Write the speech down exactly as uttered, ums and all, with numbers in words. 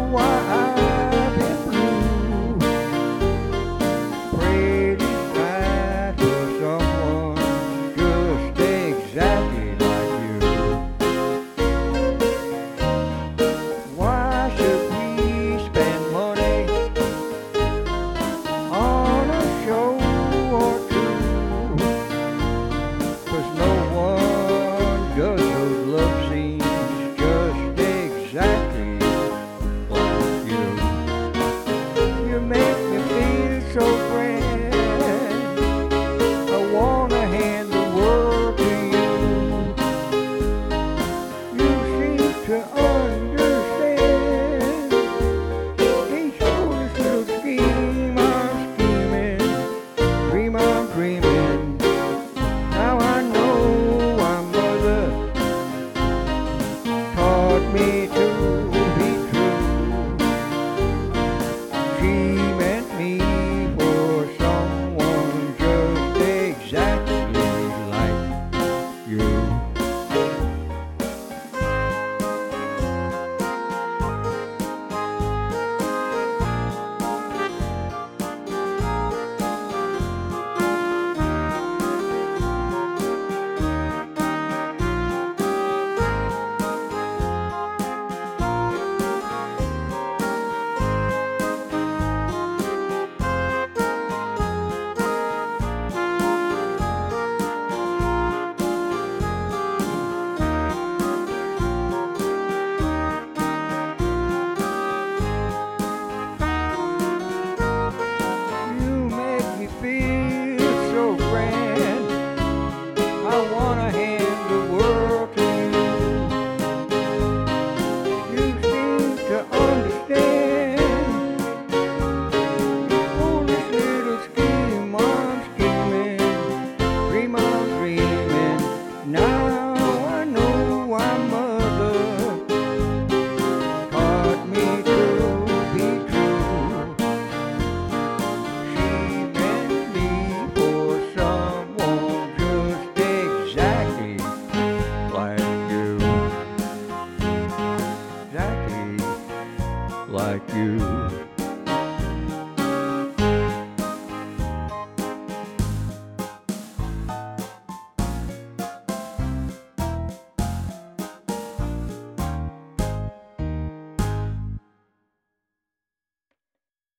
why I've been blue. Pretty sight for someone just exactly like you. Why should we spend money on a show or two? 'Cause no one does those love scenes just exactly like you. You make me feel so grand. I wanna hand the world to you. You seem to understand each foolish little scheme I'm scheming, dream I'm dreaming. Now I know my mother taught me to be true. She meant me for someone just exactly like you. You make me feel so grand. I wanna hand the world to you. You seem to understand each foolish little scheme I'm scheming, dream I'm dreaming. Now I know why mother taught me to be true. She meant me for someone just exactly like you. Exactly like you.